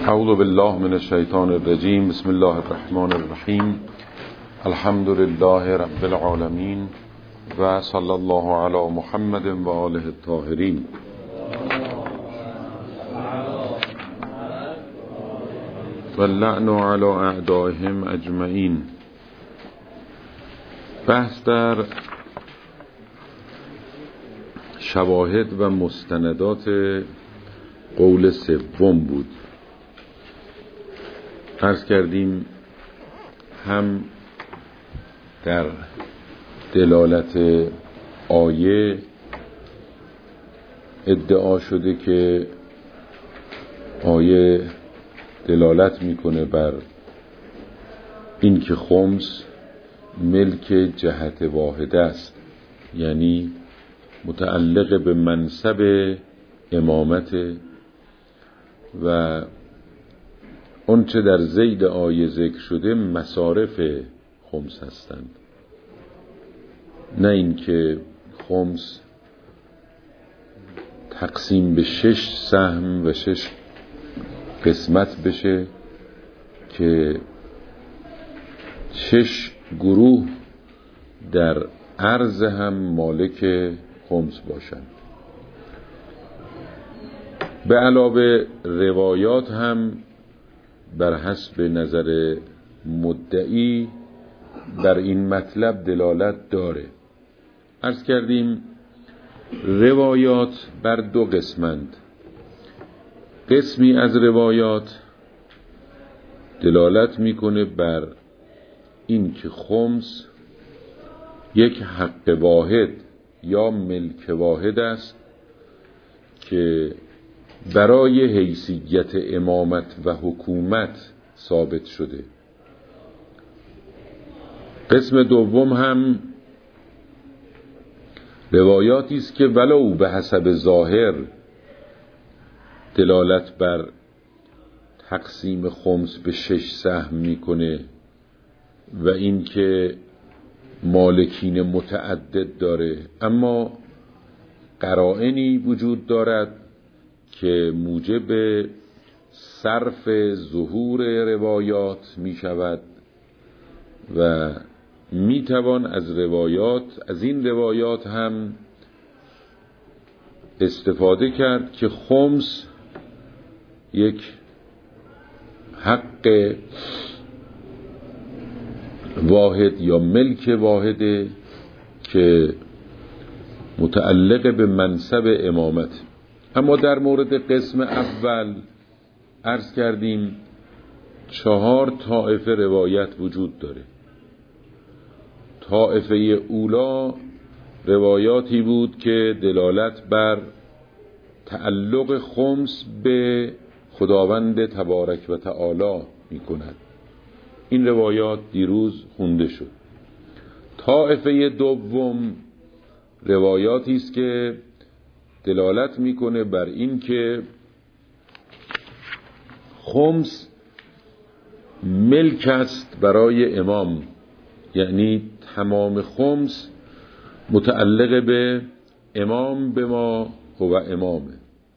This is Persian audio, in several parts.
اعوذ بالله من الشیطان الرجیم. بسم الله الرحمن الرحیم. الحمد لله رب العالمین و صلی الله علی محمد و آله الطاهرین. واللعن علی اعدائهم اجمعین. بحث در شواهد و مستندات قول سوم بود. عرض کردیم هم در دلالت آیه ادعا شده که آیه دلالت میکنه بر این که خمس ملک جهت واحده است، یعنی متعلق به منصب امامت و اونچه در ذیل آیه ذکر شده مصارف خمس هستند، نه این که خمس تقسیم به 6 سهم و 6 قسمت بشه که 6 گروه در عرض هم مالک خمس باشند. به علاوه روایات هم بر حسب نظر مدعی بر این مطلب دلالت داره. عرض کردیم روایات بر 2 قسمند. قسمی از روایات دلالت میکنه بر این که خمس یک حق واحد یا ملک واحد است که برای حیثیت امامت و حکومت ثابت شده. قسم دوم هم روایاتی است که ولو به حسب ظاهر دلالت بر تقسیم خمس به 6 سهم میکنه و این که مالکین متعدد داره، اما قرائنی وجود دارد که موجب صرف ظهور روایات می شود و می توان از این روایات هم استفاده کرد که خمس یک حق واحد یا ملک واحده که متعلق به منصب امامت. اما در مورد قسم اول عرض کردیم 4 طائفه روایت وجود داره. طائفه اولا روایاتی بود که دلالت بر تعلق خمس به خداوند تبارک و تعالی می کند. این روایات دیروز خونده شد. طائفه دوم روایاتی است که دلالت میکنه بر این که خمس ملک است برای امام، یعنی تمام خمس متعلق به امام به ما هو امامه.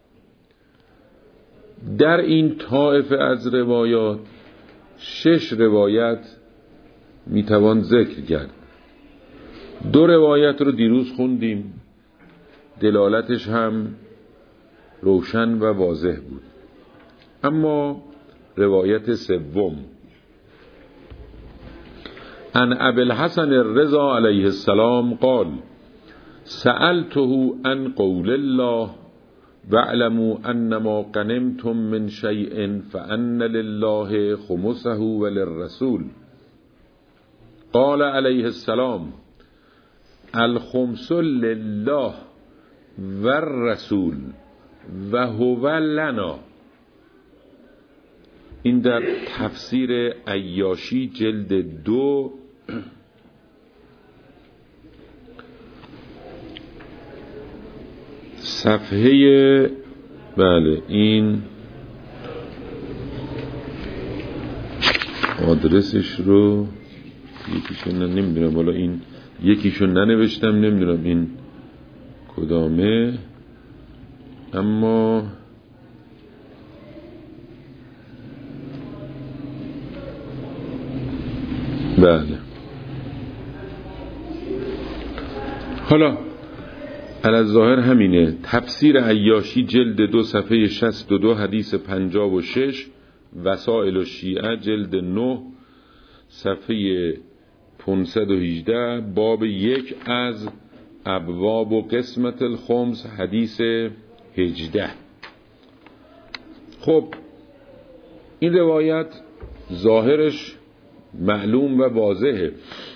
در این طائفه از روایات 6 روایت میتوان ذکر کرد. 2 روایت رو دیروز خوندیم، دلالتش هم روشن و واضح بود. اما روایت سوم عن ابی الحسن الرضا علیه السلام قال سألته عن قول الله واعلموا انما غنمتم من شيء فان لله خمسه وللرسول. قال علیه السلام الخمس لله و الرسول و هو لنا. این در تفسیر عیاشی جلد 2 صفحه این آدرسش رو یکیشو نمیدونم، بالا این یکیشو ننوشتم، نمیدونم این کدامه، اما بله. حالا الظاهر همینه. تفسیر عیاشی جلد 2 صفحه 62 حدیث 56، وسائل الشیعه جلد 9 صفحه 518 باب 1 از ابواب و قسمت الخمس حدیث 18. خب این روایت ظاهرش معلوم و واضحه،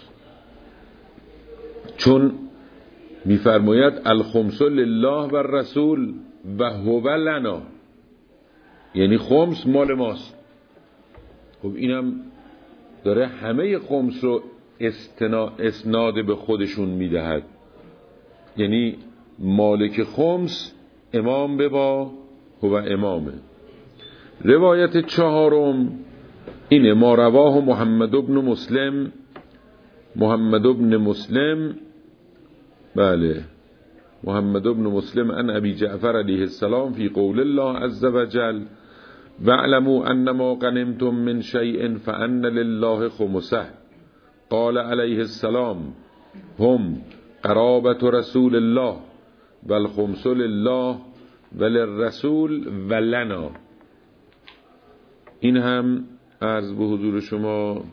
چون میفرماید الخمس لله و الرسول و هو لنا، یعنی خمس مال ماست. خب اینم داره همه خمس رو اسناد به خودشون میدهد، یعنی مالک خمس امام ببا هو امامه. روایت 4 اینه، ما رواه محمد بن مسلم بله، محمد بن مسلم عن ابی جعفر علیه السلام فی قول الله عز وجل واعلموا انما غنمتم من شیء فان لله خمسه قال علیه السلام هم قرابة رسول الله والخمس لله وللرسول ولنا. این هم عرض به حضور شما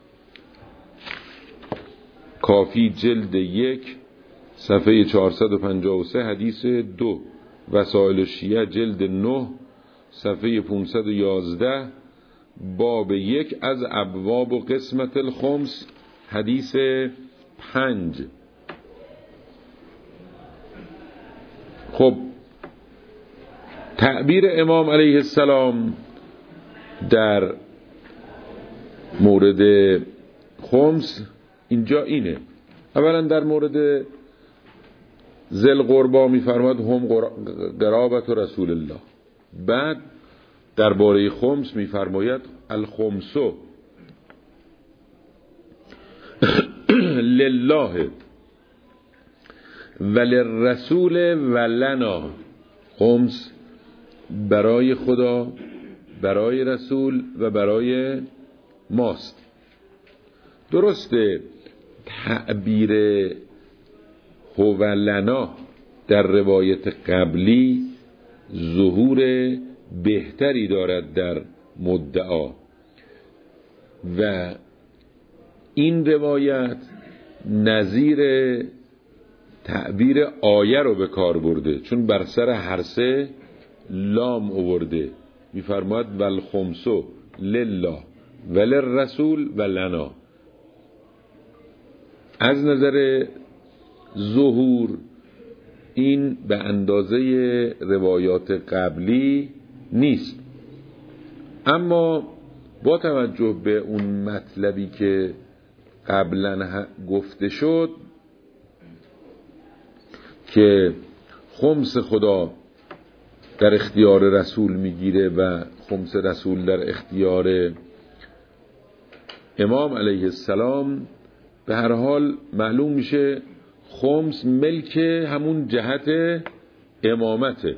کافی جلد 1 صفحه 453 حدیث 2، وسائل الشیعه جلد 9 صفحه 511 باب 1 از ابواب و قسمت الخمس حدیث 5. خب تعبیر امام علیه السلام در مورد خمس اینجا اینه، اولا در مورد ذل قربا میفرماد هم قرابت رسول الله، بعد درباره خمس میفرماید الخمسو لله وللرسول ولنا. خمس برای خدا، برای رسول و برای ماست. درسته تعبیر هو لنا در روایت قبلی ظهور بهتری دارد در مدعا و این روایت نظیر تعبیر آیه رو به کار برده، چون بر سر هر سه لام آورده، میفرماید والخمسو لله وللرسول ولنا. از نظر ظهور این به اندازه روایات قبلی نیست، اما با توجه به اون مطلبی که قبلا گفته شد که خمس خدا در اختیار رسول میگیره و خمس رسول در اختیار امام علیه السلام، به هر حال معلوم میشه خمس ملک همون جهت امامته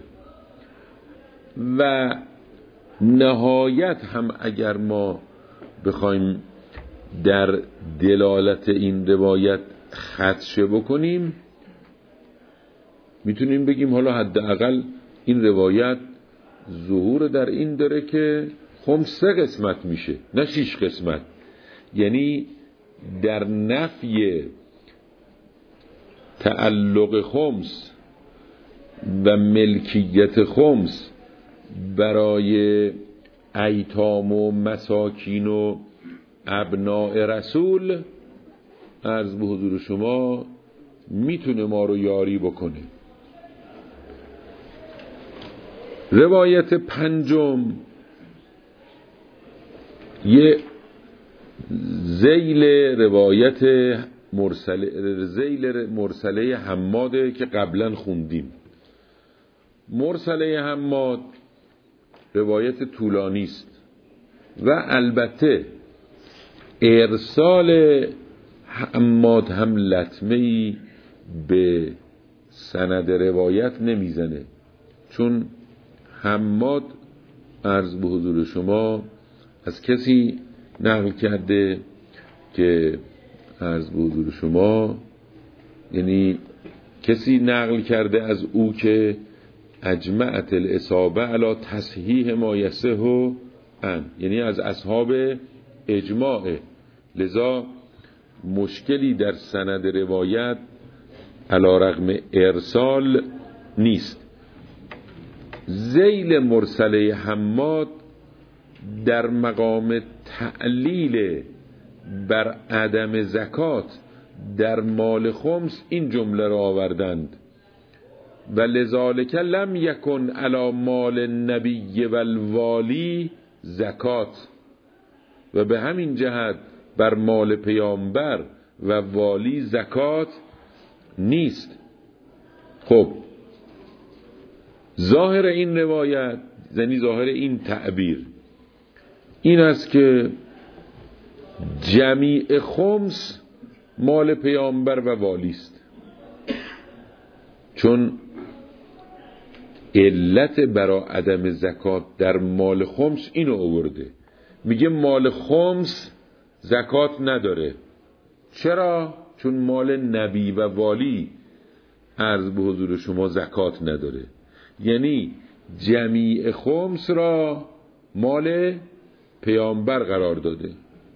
و نهایت هم اگر ما بخوایم در دلالت این روایت خدشه بکنیم میتونیم بگیم حالا حداقل این روایت ظهور در این داره که خمس 3 قسمت میشه نه 6 قسمت، یعنی در نفی تعلق خمس و ملکیت خمس برای ایتام و مساکین و ابناء رسول عرض به حضور شما میتونه ما رو یاری بکنه. روایت 5 یه ذیل روایت مرسله حماده که قبلا خوندیم. مرسله حماد روایت طولانی است و البته ارسال حماد هم لطمه‌ای به سند روایت نمیزنه، چون حماد عرض به حضور شما از کسی نقل کرده که عرض به حضور شما، یعنی کسی نقل کرده از او که اجمعت الاصابه علی تصحیح ما یصح ان، یعنی از اصحاب اجماع، لذا مشکلی در سند روایت علی رغم ارسال نیست. ذیل مرسله حماد در مقام تعلیل بر عدم زکات در مال خمس این جمله را آوردند: و لذالک لم یکن علی مال النبی و الوالی زکات، و به همین جهت بر مال پیامبر و والی زکات نیست. خب ظاهر این روایت، یعنی ظاهر این تعبیر این است که جمیع خمس مال پیامبر و والی است، چون علت برای عدم زکات در مال خمس اینو آورده، میگه مال خمس زکات نداره. چرا؟ چون مال نبی و والی عرض به حضور شما زکات نداره، یعنی جمیع خمس را مال پیامبر قرار داده.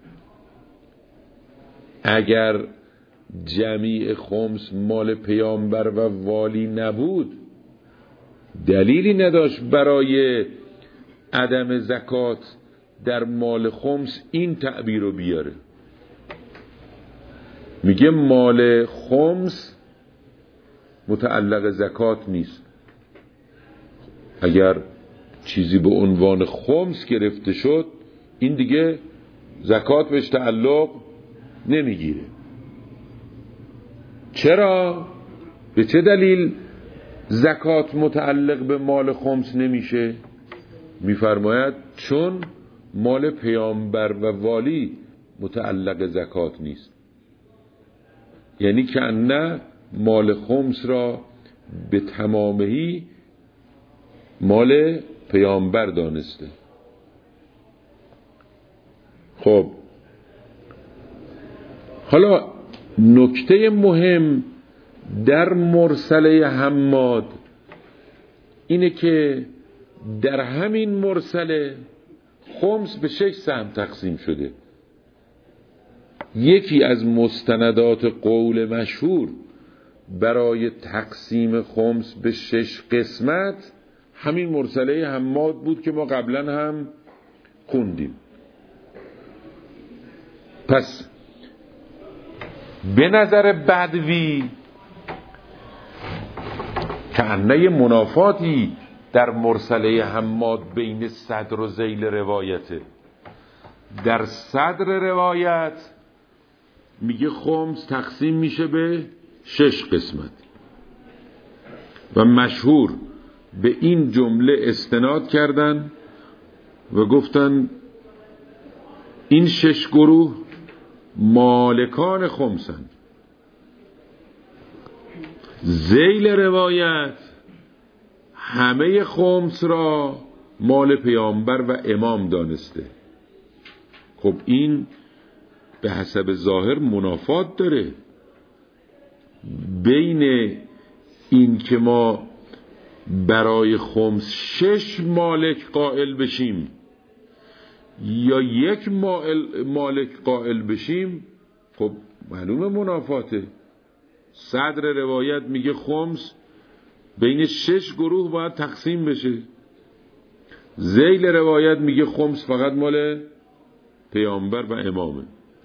اگر جمیع خمس مال پیامبر و والی نبود، دلیلی نداشت برای عدم زکات در مال خمس این تعبیر رو بیاره. میگه مال خمس متعلق زکات نیست. اگر چیزی به عنوان خمس گرفته شد، این دیگه زکات بهش تعلق نمیگیره. چرا؟ به چه دلیل زکات متعلق به مال خمس نمیشه؟ میفرماید چون مال پیامبر و والی متعلق زکات نیست. یعنی که نه مال خمس را به تمامهی مال پیامبر دانسته. خب حالا نکته مهم در مرسله حماد اینه که در همین مرسله خمس به 6 سهم تقسیم شده. یکی از مستندات قول مشهور برای تقسیم خمس به 6 قسمت همین مرسله حماد بود که ما قبلا هم خوندیم. پس به نظر بدوی که انه منافاتی در مرسله حماد بین صدر و ذیل روایته. در صدر روایت میگه خمس تقسیم میشه به 6 قسمت و مشهور به این جمله استناد کردن و گفتن این 6 گروه مالکان خمسن. ذیل روایت همه خمس را مال پیامبر و امام دانسته. خب این به حسب ظاهر منافات داره بین این که ما برای خمس 6 مالک قائل بشیم یا 1 مالک قائل بشیم. خب معلومه منافاته. صدر روایت میگه خمس بین 6 گروه باید تقسیم بشه. ذیل روایت میگه خمس فقط مال پیامبر و امامه.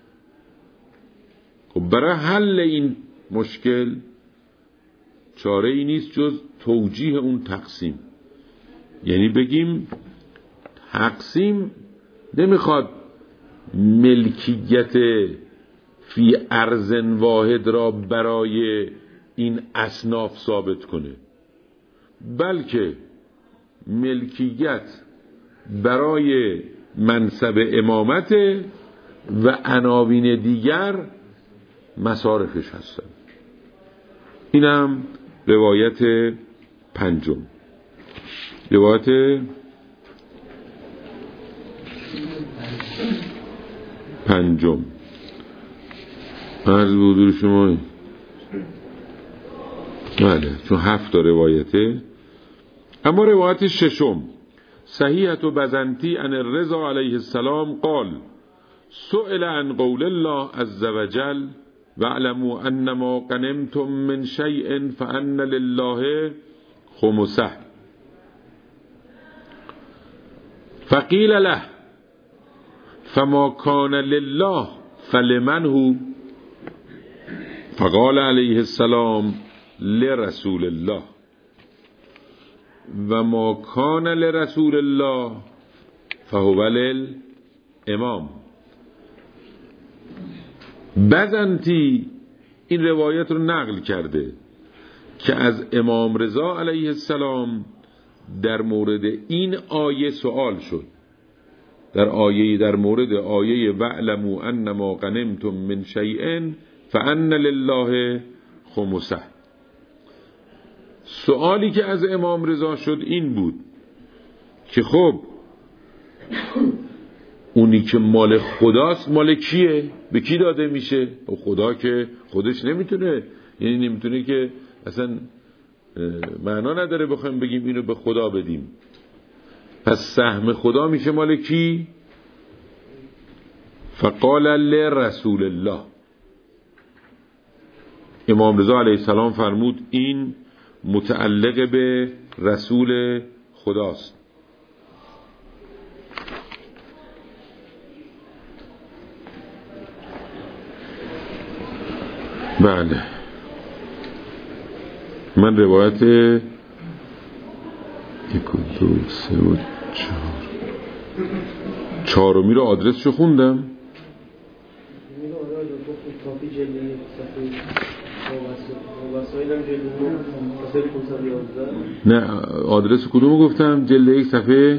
خب برای حل این مشکل چاره ای نیست جز توجیه اون تقسیم. یعنی بگیم تقسیم نمیخواد ملکیت فی ارض واحد را برای این اصناف ثابت کنه، بلکه ملکیت برای منصب امامت و عناوین دیگر مصارفش هستن. اینم روایت پنجم. روایت پنجم عرض به حضور شما. بله، چون 7 روایته. اما روایت ششم، صحیحة بزنتی عن الرضا علیه السلام قال سئل عن قول الله عز وجل واعلموا انما غنمتم من شیء فان لله خمسه فقیل له فما کان لله فلمن هو فقال علیه السلام لرسول الله و ما کان لرسول الله فهو للامام. بزنتی این روایت رو نقل کرده که از امام رضا علیه السلام در مورد این آیه سوال شد، در مورد آیه واعلموا انما غنمتم من شیء فان لله خمسه. سوالی که از امام رضا شد این بود که خب اونی که مال خداست مال کیه؟ به کی داده میشه؟ خدا که خودش نمیتونه، یعنی نمیتونه که اصلا معنا نداره بخوایم بگیم اینو به خدا بدیم. پس سهم خدا میشه مال کی؟ فقال لرسول الله. امام رضا علیه السلام فرمود این متعلق به رسول خداست. بله، من روایت 1 2 3 و 4 رو آدرسشو خوندم. نه، آدرس کدومو گفتم؟ جلد 1 صفحه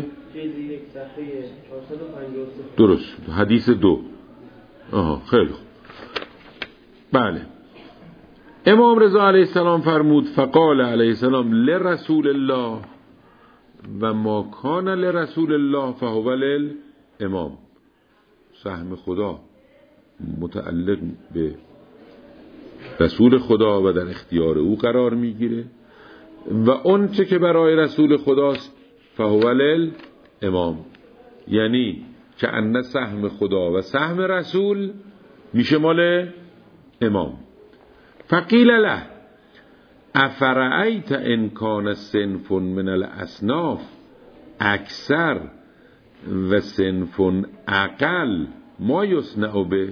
453. درست، حدیث 2. خیلی خوب. بله، امام رضا علیه السلام فرمود فقال علیه السلام لرسول الله و ما کان لرسول الله فهو للامام. سهم خدا متعلق به رسول خدا و در اختیار او قرار میگیره و اون چه که برای رسول خداست فهو للامام، یعنی که ان سهم خدا و سهم رسول میشه مال امام. فقیل له افرأیت ان کان صنف من الاصناف اکثر و صنف اقل ما یصنع به.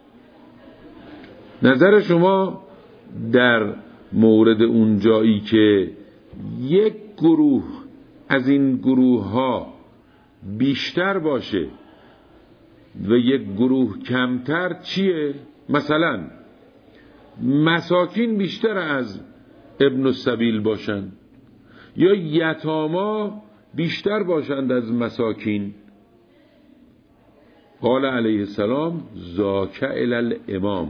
نظر شما در مورد اون جایی که یک گروه از این گروه ها بیشتر باشه و یک گروه کمتر چیه؟ مثلا مساکین بیشتر از ابن السبیل باشن یا یتاما بیشتر باشند از مساکین. قال علیه السلام ذاک الی الامام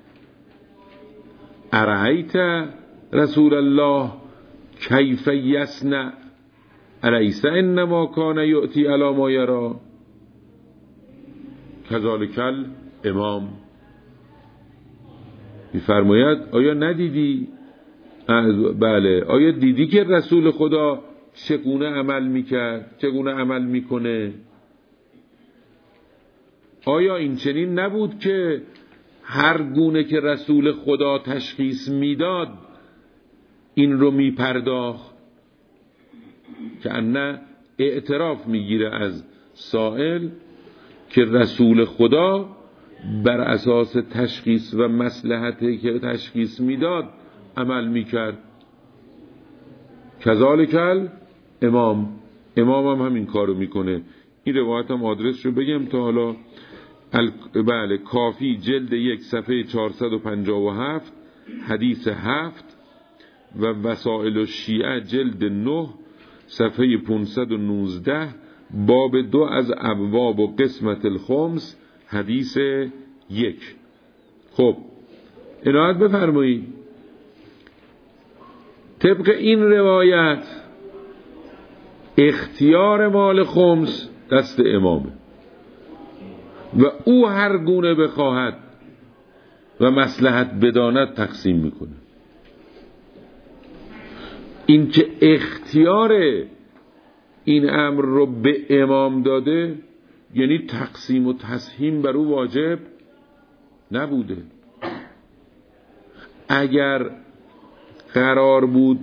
ارأیت رسول الله کیف یصنع الیس انما کان یؤتی علی ما یری کذالک الامام. میفرماید آیا ندیدی؟ بله، آیا دیدی که رسول خدا چگونه عمل میکرد، چگونه عمل میکنه؟ آیا این چنین نبود که هر گونه که رسول خدا تشخیص میداد این رو میپرداخت؟ که انه اعتراف میگیره از سائل که رسول خدا بر اساس تشخیص و مصلحتی که تشخیص میداد عمل میکرد. کذالک الامام، امام هم همین کارو میکنه. این روایت هم آدرس رو بگم تا حالا. بله، کافی جلد 1 صفحه 457 حدیث 7 و وسائل الشیعه جلد 9 صفحه 519 باب 2 از ابواب و قسمت الخمس حدیث 1. خب عنایت بفرمایید، طبق این روایت اختیار مال خمس دست امامه و او هر گونه بخواهد و مصلحت بداند تقسیم میکنه. این که اختیار این امر رو به امام داده، یعنی تقسیم و تسهیم بر او واجب نبوده. اگر قرار بود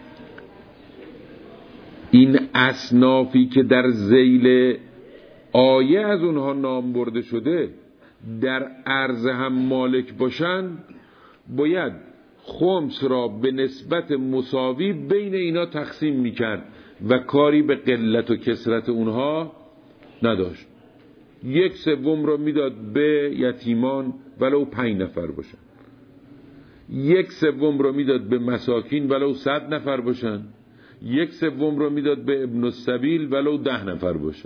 این اصنافی که در ذیل آیه از اونها نام برده شده در عرض هم مالک باشن، باید خمس را به نسبت مساوی بین اینا تقسیم میکرد و کاری به قلت و کثرت اونها نداشت. 1/3 را میداد به یتیمان ولو 5 نفر باشن، 1/3 را میداد به مساکین ولو 100 نفر باشن، 1/3 را میداد به ابن السبیل ولو 10 نفر باشن.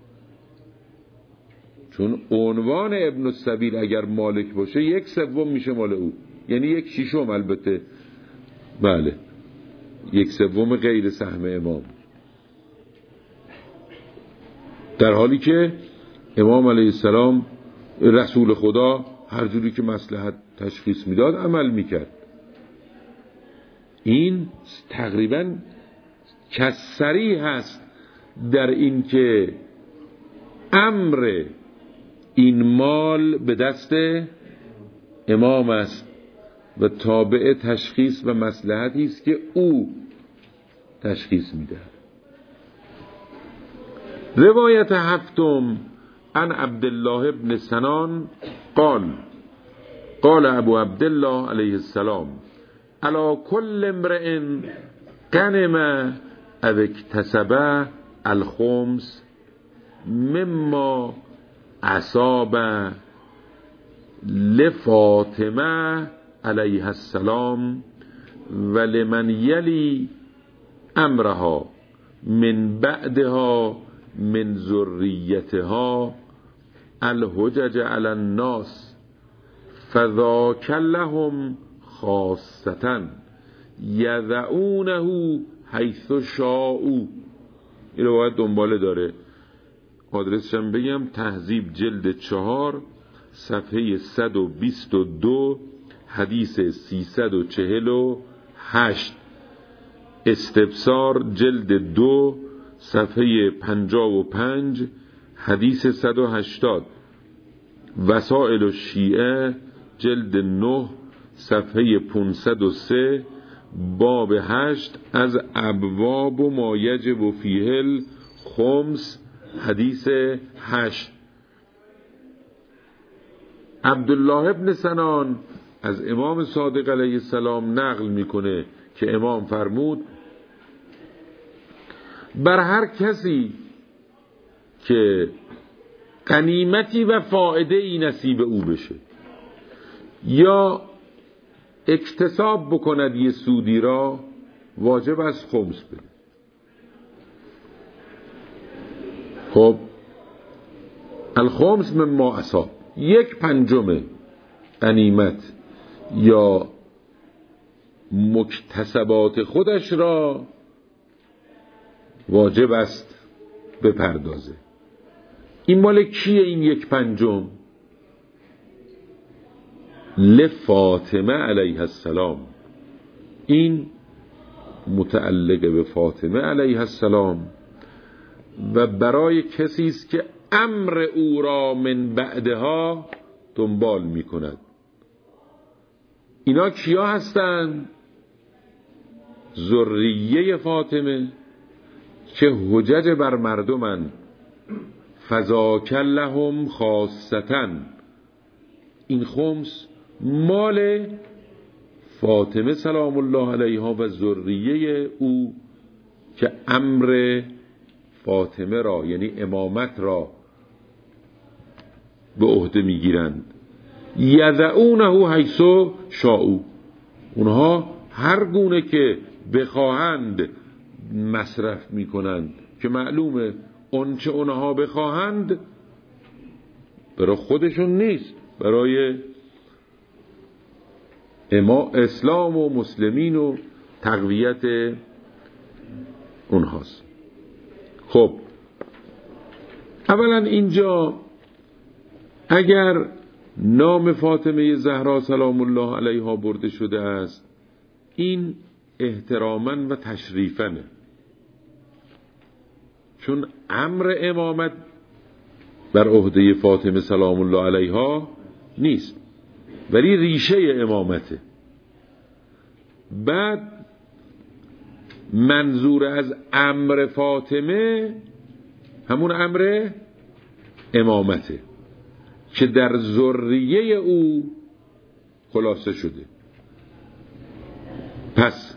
چون عنوان ابن السبیل اگر مالک باشه 1/3 میشه مال او، یعنی 1/6 البته، بله 1/3 غیر سهم امام، در حالی که امام علیه السلام رسول خدا هر جوری که مصلحت تشخیص میداد عمل میکرد. این تقریبا کسری هست در این که امر این مال به دست امام است و تابع تشخیص و مصلحتی است که او تشخیص میده. روایت هفتم عن عبدالله بن سنان قال ابو عبدالله علیه السلام علی کل امرئ غنم او اکتسب الخمس مما اصاب لفاطمه علیها السلام و لمن یلی امرها من بعدها من ذریتها الحجج علی الناس فذاک لهم خاصة یضعونه حیث شاءوا. این روایت دنباله داره، آدرسش هم بگم: تهذیب جلد 4 صفحه 122 حدیث 348، استبصار جلد 2 صفحه 55 حدیث 180، وسائل الشیعه جلد 9 صفحه 503 باب 8 از ابواب و ما یجب فیه الخمس حدیث 8. عبدالله ابن سنان از امام صادق علیه السلام نقل میکنه که امام فرمود: بر هر کسی که غنیمتی و فائده ای نصیب او بشه یا اکتساب بکند یه سودی را، واجب از خمس بده. خب الخمس من ما اصاب، 1/5 غنیمت یا مکتسبات خودش را واجب است بپردازه. این مال کیه این 1/5؟ لفاطمه علیها السلام. این متعلق به فاطمه علیها السلام و برای کسی است که امر او را من بعدها دنبال می کند. اینا کیا هستند؟ ذریه فاطمه که حجج بر مردمن. فذاک لهم خاصة. این خمس مال فاطمه سلام الله علیها و ذریه او که امر فاطمه را یعنی امامت را به عهده میگیرند. یضعونه حیث شاءوا، اونها هر گونه که بخواهند مصرف میکنند که معلومه اون چه اونها بخواهند برای خودشون نیست، برای اسلام و مسلمین و تقویت اونهاست. خب اولا اینجا اگر نام فاطمه زهرا سلام الله علیها برده شده است، این احتراما و تشریفاً، چون امر امامت بر عهده فاطمه سلام الله علیها نیست، ولی ریشه امامته. بعد منظور از امر فاطمه همون امر امامته که در ذریه او خلاصه شده. پس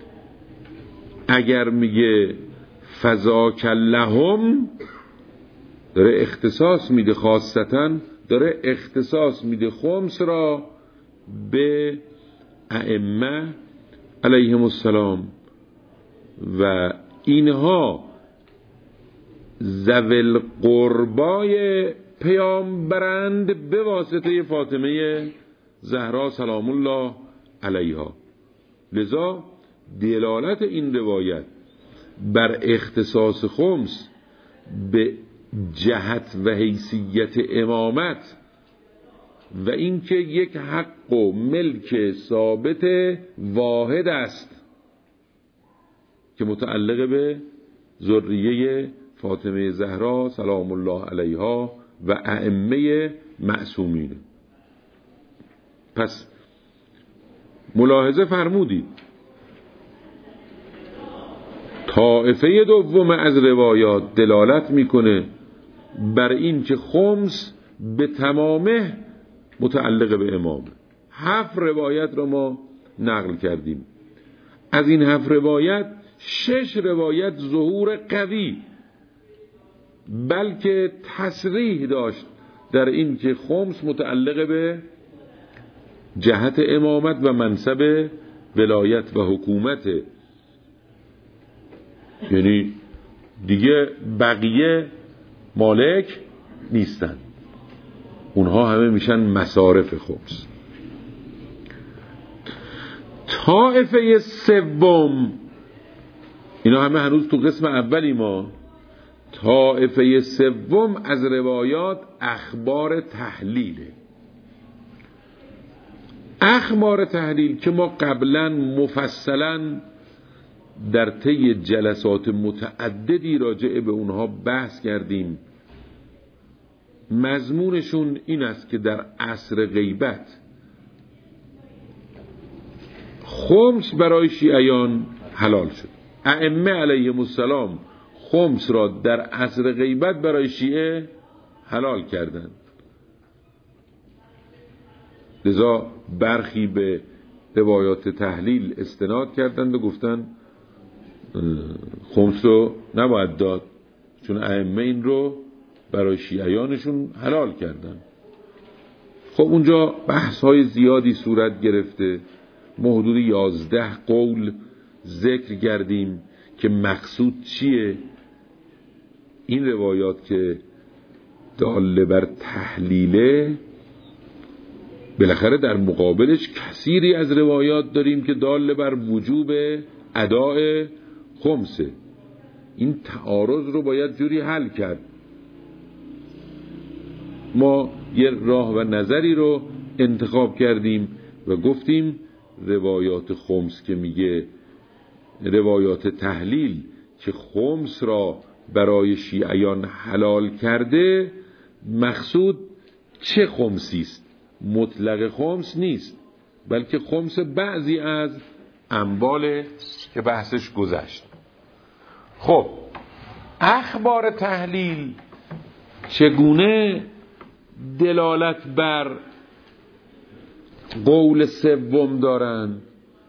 اگر میگه فذاک لهم، داره اختصاص میده، خاصتاً داره اختصاص میده خمس را به ائمه علیهم السلام و اینها ذوی القربای پیامبرند به واسطه فاطمه زهرا سلام الله علیها. لذا دلالت این روایت بر اختصاص خمس به جهت و حیثیت امامت و اینکه یک حق و ملک ثابت واحد است که متعلق به ذریه فاطمه زهرا سلام الله علیها و ائمه معصومین. پس ملاحظه فرمودید طائفه دوم از روایات دلالت میکنه بر این که خمس به تمامه متعلق به امام. 7 روایت رو ما نقل کردیم. از این 7 روایت 6 روایت ظهور قوی بلکه تصریح داشت در این که خمس متعلق به جهت امامت و منصب ولایت و حکومت، یعنی دیگه بقیه مالک نیستن، اونها همه میشن مصارف خمس. طائفه سوم، اینا همه هنوز تو قسم اولی ما، طائفه سوم از روایات اخبار تحلیله. اخبار تحلیل که ما قبلا مفصلا در طی جلسات متعددی راجع به اونها بحث کردیم. مضمونشون این است که در عصر غیبت خمس برای شیعیان حلال شد. ائمه علیهم السلام خمس را در عصر غیبت برای شیعه حلال کردند. لذا برخی به روایات تحلیل استناد کردند و گفتند خمس رو نباید داد چون ائمه این رو برای شیعیانشون حلال کردن. خب اونجا بحث های زیادی صورت گرفته، ما حدود 11 قول ذکر کردیم که مقصود چیه. این روایات که داله بر تحلیله، بالاخره در مقابلش کثیری از روایات داریم که داله بر وجوب اداء خمسه. این تعارض رو باید جوری حل کرد. ما یه راه و نظری رو انتخاب کردیم و گفتیم روایات خمس که میگه، روایات تحلیل که خمس را برای شیعیان حلال کرده، مقصود چه خمسی است؟ مطلق خمس نیست، بلکه خمس بعضی از اموال که بحثش گذشت. خب اخبار تحلیل چگونه دلالت بر قول سوم دارند؟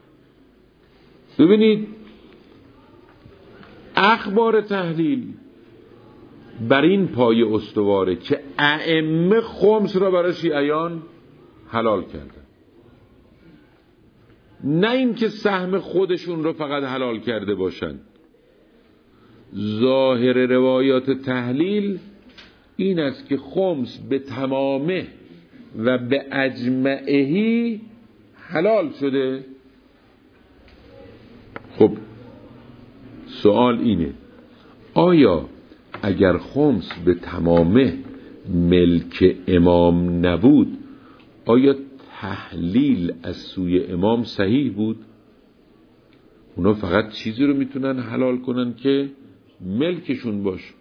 ببینید اخبار تحلیل بر این پایه استواره که ائمه خمس را برای شیعیان حلال کردن، نه این که سهم خودشون را فقط حلال کرده باشند. ظاهر روایات تحلیل این است که خمس به تمامه و به اجمعهی حلال شده. خب سوال اینه، آیا اگر خمس به تمامه ملک امام نبود، آیا تحلیل از سوی امام صحیح بود؟ اونا فقط چیزی رو میتونن حلال کنن که ملکشون باشه.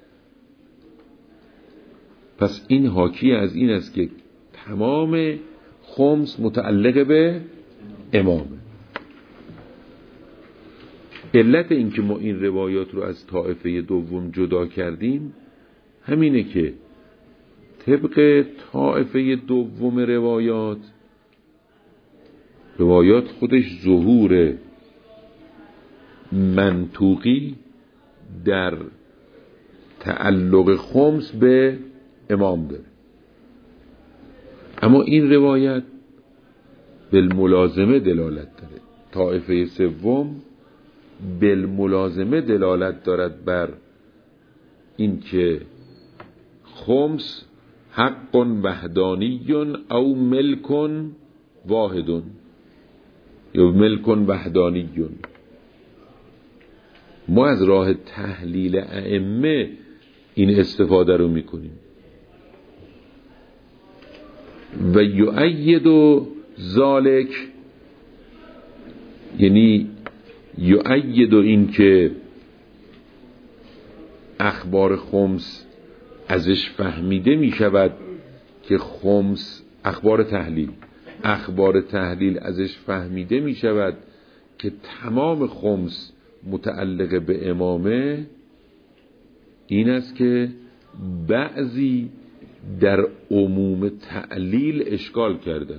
پس این حاکی از این است که تمام خمس متعلق به امامه. علت این که ما این روایات رو از طایفه دوم جدا کردیم همینه که طبق طایفه دوم روایات خودش ظهور منطوقی در تعلق خمس به امام داره، اما این روایت بالملازمه دلالت داره. طایفه سوم بالملازمه دلالت دارد بر این که خمس حق وحدانی او ملک واحد یا ملک وحدانی. ما از راه تحلیل ائمه این استفاده رو میکنیم. و یؤید ذالک، یعنی یؤید این که اخبار خمس ازش فهمیده می شود که خمس اخبار تحلیل ازش فهمیده می شود که تمام خمس متعلق به امامه. این است که بعضی در عموم تعلیل اشکال کردن،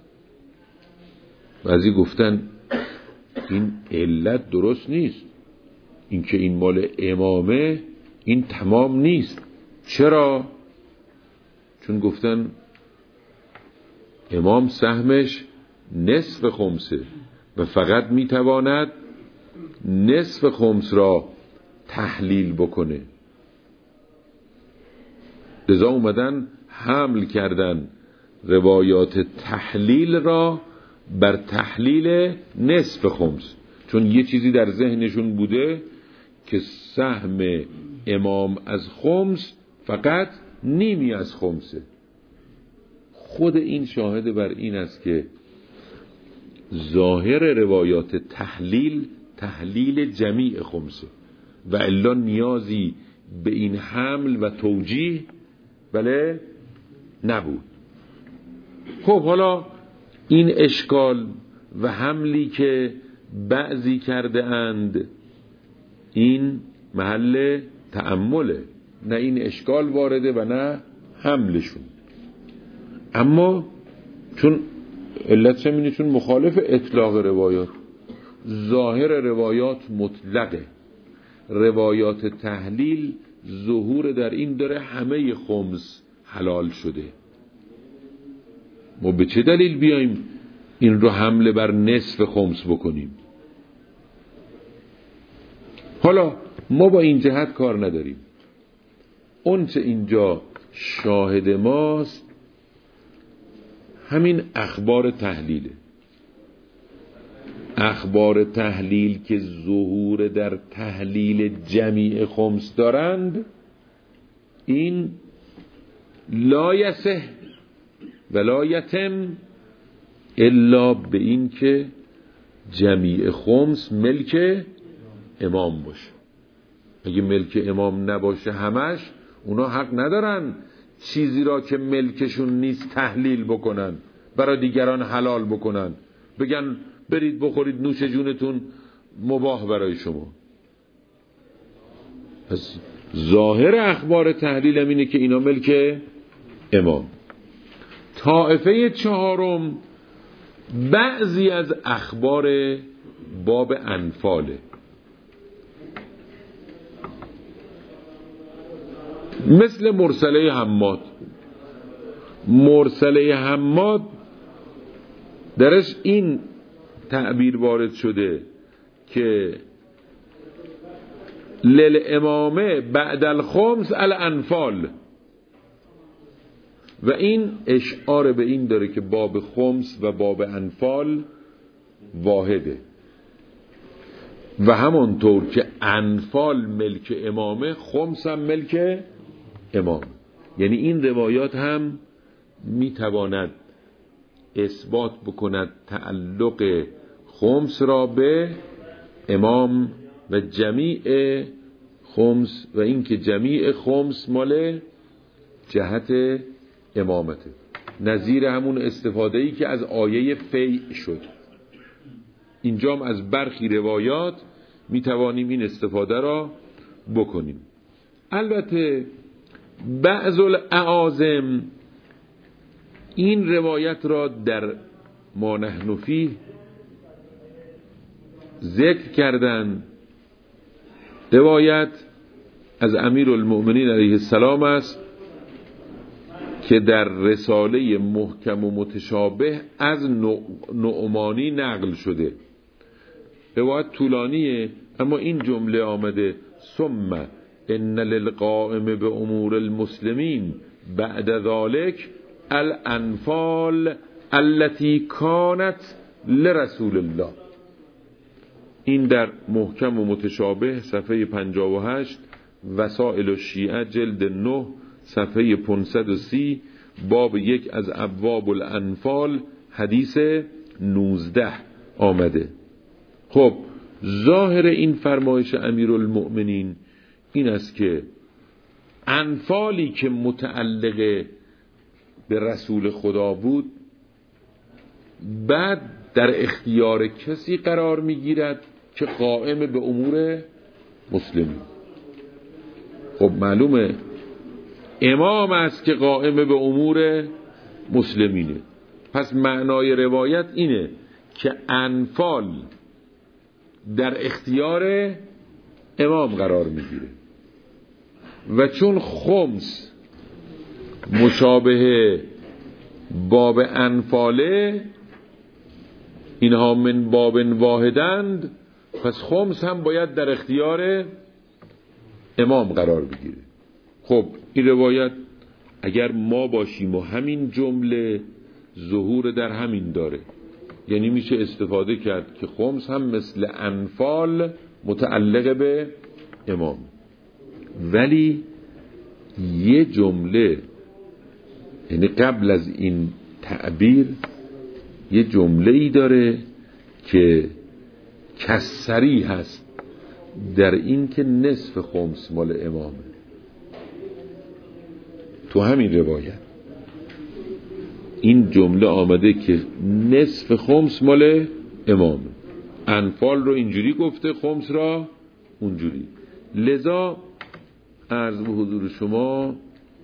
بعضی گفتن این علت درست نیست، این که این مال امامه این تمام نیست. چرا؟ چون گفتن امام سهمش نصف خمسه و فقط میتواند نصف خمس را تحلیل بکنه، لذا اومدن حمل کردن روایات تحلیل را بر تحلیل نصف خمس، چون یه چیزی در ذهنشون بوده که سهم امام از خمس فقط نیمی از خمسه. خود این شاهد بر این است که ظاهر روایات تحلیل جمیع خمسه و الا نیازی به این حمل و توجیه بله نبود. خب حالا این اشکال و حملی که بعضی کرده اند این محل تأمله، نه این اشکال وارده و نه حملشون. اما چون علت همینه، چون مخالف اطلاق روایات، ظاهر روایات مطلقه، روایات تحلیل ظهور در این داره همه خمس حلال شده. ما به چه دلیل بیایم این رو حمله بر نصف خمس بکنیم؟ حالا ما با این جهت کار نداریم. اون چه اینجا شاهد ماست همین اخبار تحلیله. اخبار تحلیل که ظهور در تحلیل جمیع خمس دارند، این لا یصح ولا یتم الا به این که جمیع خمس ملک امام باشه. اگه ملک امام نباشه همش، اونا حق ندارن چیزی را که ملکشون نیست تحلیل بکنن، برای دیگران حلال بکنن، بگن برید بخورید نوش جونتون مباح برای شما. پس ظاهر اخبار تحلیل هم اینه که اینا ملک امام. طائفه چهارم بعضی از اخبار باب انفاله، مثل مرسله حماد. مرسله حماد درش این تعبیر وارد شده که للامامه بعد الخمس الانفال، و این اشعار به این داره که باب خمس و باب انفال واحده، و همونطور که انفال ملک امامه خمس هم ملک امام. یعنی این روایات هم میتواند اثبات بکند تعلق خمس را به امام و جمیع خمس و اینکه جمیع خمس مال جهت امامته، نظیر همون استفاده‌ای که از آیه فیع شد. اینجام از برخی روایات میتوانیم این استفاده را بکنیم. البته بعض الاعاظم این روایت را در ما نحن فیه ذکر کردن. روایت از امیرالمؤمنین علیه السلام است که در رساله محکم و متشابه از نعمانی نقل شده. روایت طولانیه اما این جمله آمده: ثم ان للقائم به امور المسلمین بعد ذلك الانفال التي كانت لرسول الله. این در محکم و متشابه صفحه 58، وسائل الشیعه جلد 9 صفحه 530، باب 1 از ابواب الانفال حدیث 19 آمده. خب ظاهر این فرمایش امیرالمؤمنین این است که انفالی که متعلق به رسول خدا بود بعد در اختیار کسی قرار میگیرد که قائم به امور مسلمین. خب معلومه امام است که قائم به امور مسلمینه. پس معنای روایت اینه که انفال در اختیار امام قرار میگیره و چون خمس مشابه باب انفاله، اینها من باب واحدند، پس خمس هم باید در اختیار امام قرار بگیره. خب این روایت اگر ما باشیم و همین جمله ظهور در همین داره، یعنی میشه استفاده کرد که خمس هم مثل انفال متعلق به امام. ولی یه جمله، یعنی قبل از این تعبیر یه جمله‌ای داره که کسری هست در این که نصف خمس مال امامه. تو همین روایت این جمله آمده که نصف خمس مال امامه. انفال رو اینجوری گفته، خمس را اونجوری. لذا عرض به حضور شما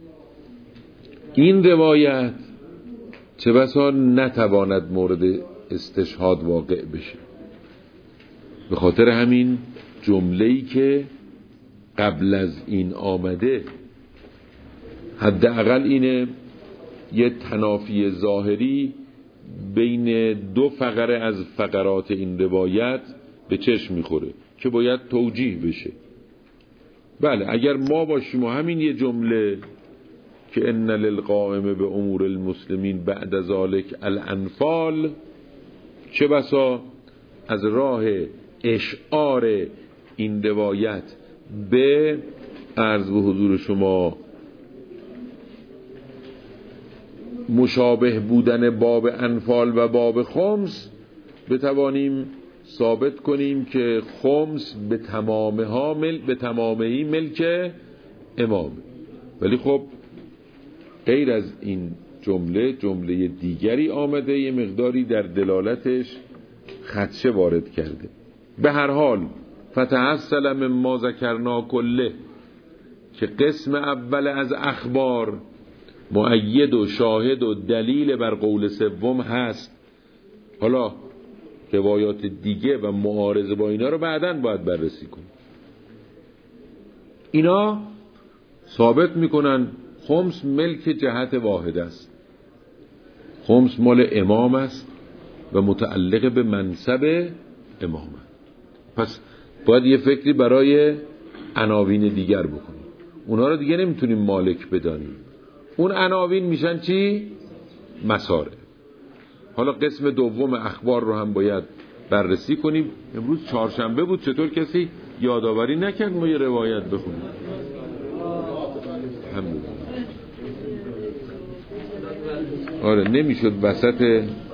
این روایت چه بسا نتواند مورد استشهاد واقع بشه، به خاطر همین جمله‌ای که قبل از این آمده. حداقل اینه یه تنافی ظاهری بین دو فقره از فقرات این روایت به چشم میخوره که باید توجیه بشه. بله اگر ما باشیم و همین یه جمله که ان للقائم به امور المسلمین بعد ذلك الانفال، چه بسا از راه اشعار این روایت به عرض به حضور شما مشابه بودن باب انفال و باب خمس بتوانیم ثابت کنیم که خمس به تمامهی ملک امام. ولی خب غیر از این جمله دیگری آمده، یه مقداری در دلالتش خدشه وارد کرده. به هر حال فتحصل من ما ذکرنا کله، که قسم اول از اخبار مؤید و شاهد و دلیل بر قول سوم هست. حالا روایات دیگه و معارضه با اینا رو بعداً باید بررسی کنیم. اینا ثابت میکنن خمس ملک جهت واحد است، خمس مال امام است و متعلق به منصب امام است. پس باید یه فکری برای عناوین دیگر بکنیم. اونا رو دیگه نمیتونیم مالک بدانیم. اون عناوین میشن چی؟ مساره. حالا قسم دوم اخبار رو هم باید بررسی کنیم. امروز چهارشنبه بود، چطور کسی یادآوری نکرد ما یه روایت بخونیم؟ الحمدلله. آره نمیشد وسط